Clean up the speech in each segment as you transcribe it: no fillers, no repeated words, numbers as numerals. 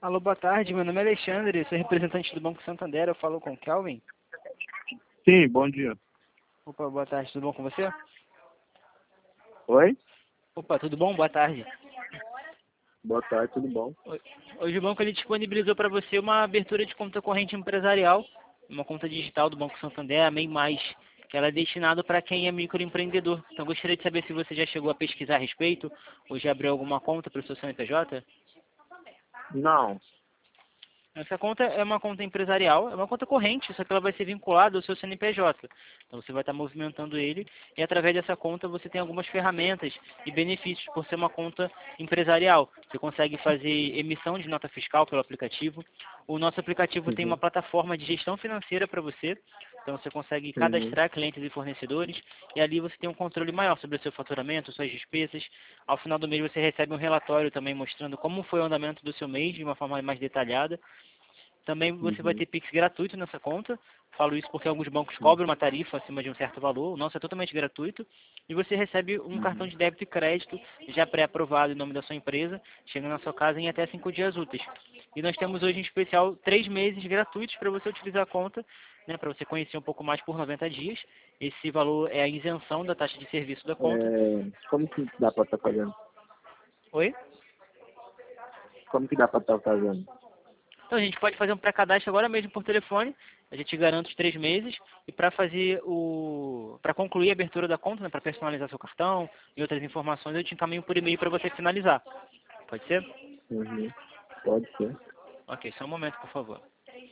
Alô, boa tarde. Meu nome é Alexandre, sou representante do Banco Santander. Eu falo com o Kelvin. Sim, bom dia. Opa, boa tarde. Tudo bom com você? Oi? Opa, tudo bom? Boa tarde. Boa tarde, tudo bom? Hoje o banco ele disponibilizou para você uma abertura de conta corrente empresarial, uma conta digital do Banco Santander, a MEI+, que ela é destinada para quem é microempreendedor. Então gostaria de saber se você já chegou a pesquisar a respeito ou já abriu alguma conta para o seu CNPJ. Não. Essa conta é uma conta empresarial, é uma conta corrente, só que ela vai ser vinculada ao seu CNPJ. Então você vai estar movimentando ele e através dessa conta você tem algumas ferramentas e benefícios por ser uma conta empresarial. Você consegue fazer emissão de nota fiscal pelo aplicativo. O nosso aplicativo tem uma Uhum. plataforma de gestão financeira para você. Então você consegue Uhum. cadastrar clientes e fornecedores e ali você tem um controle maior sobre o seu faturamento, suas despesas. Ao final do mês você recebe um relatório também mostrando como foi o andamento do seu mês de uma forma mais detalhada. Também você vai Uhum. ter Pix gratuito nessa conta. Falo isso porque alguns bancos cobram uma tarifa acima de um certo valor. O nosso é totalmente gratuito. E você recebe um cartão Uhum. de débito e crédito já pré-aprovado em nome da sua empresa, chegando na sua casa em até 5 dias úteis. E nós temos hoje em especial 3 meses gratuitos para você utilizar a conta, né, para você conhecer um pouco mais por 90 dias. Esse valor é a isenção da taxa de serviço da conta. Como que dá pra estar fazendo? Oi? Como que dá pra estar fazendo? Então a gente pode fazer um pré-cadastro agora mesmo por telefone. A gente garante os 3 meses e para concluir a abertura da conta, né, para personalizar seu cartão e outras informações, eu te encaminho por e-mail para você finalizar. Pode ser? Uhum. Pode ser. Ok, só um momento, por favor.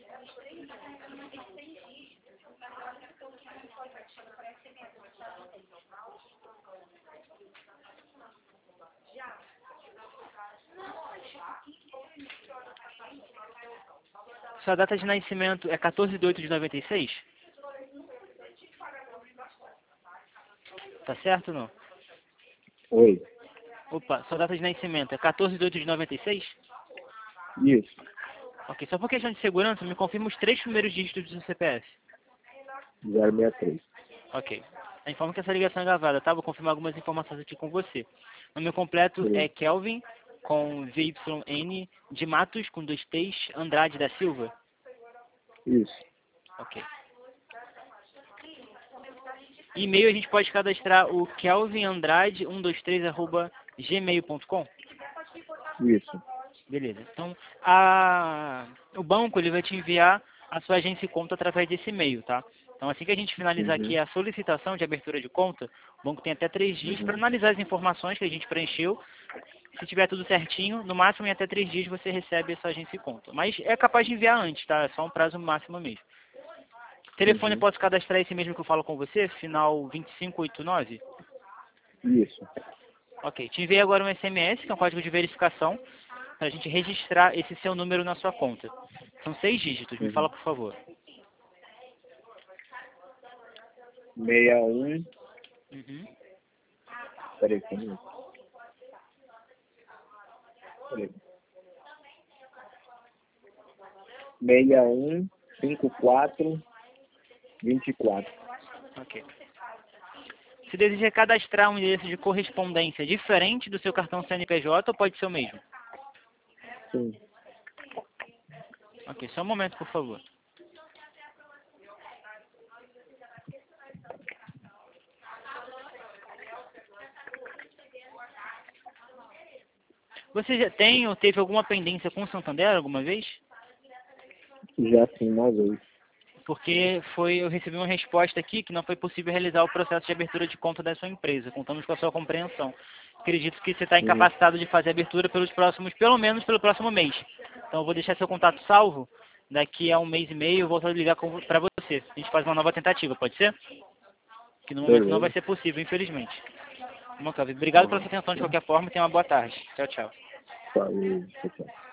Sua data de nascimento é 14/8/96? Tá certo ou não? Oi. Opa, sua data de nascimento é 14/8/96? Isso. Ok, só por questão de segurança, me confirma os 3 primeiros dígitos do seu CPF. 063. Ok. Eu informo que essa ligação é gravada, tá? Vou confirmar algumas informações aqui com você. O nome completo é Beleza. Kelvin, com VYN, de Matos, com 2 T's, Andrade da Silva. Isso. Ok. E-mail a gente pode cadastrar o kelvinandrade123@gmail.com. Isso. Beleza. Então, o banco ele vai te enviar a sua agência e conta através desse e-mail, tá? Então, assim que a gente finalizar aqui Uhum. a solicitação de abertura de conta, o banco tem até 3 dias para Uhum. analisar as informações que a gente preencheu. Se tiver tudo certinho, no máximo em até 3 dias você recebe essa agência e conta. Mas é capaz de enviar antes, tá? É só um prazo máximo mesmo. Telefone Uhum. posso cadastrar esse mesmo que eu falo com você, final 2589? Isso. Ok, te enviei agora um SMS, que é um código de verificação, para a gente registrar esse seu número na sua conta. São 6 dígitos, me fala Uhum. por favor. 61. Uhum. Peraí, só um minuto. Peraí. 615424. Ok. Se deseja cadastrar um endereço de correspondência diferente do seu cartão CNPJ ou pode ser o mesmo? Sim. Ok, só um momento, por favor. Você já tem ou teve alguma pendência com o Santander alguma vez? Já sim, uma vez. Porque eu recebi uma resposta aqui que não foi possível realizar o processo de abertura de conta da sua empresa. Contamos com a sua compreensão. Acredito que você está Uhum. incapacitado de fazer a abertura pelo menos pelo próximo mês. Então eu vou deixar seu contato salvo. Daqui a um mês e meio eu volto a ligar para você. A gente faz uma nova tentativa, pode ser? Que no momento não vai Beleza. ser possível, infelizmente. Bom, Cláudio, obrigado pela Uhum. sua atenção de qualquer forma e tenha uma boa tarde. Tchau, tchau. Falou. Tchau, tchau.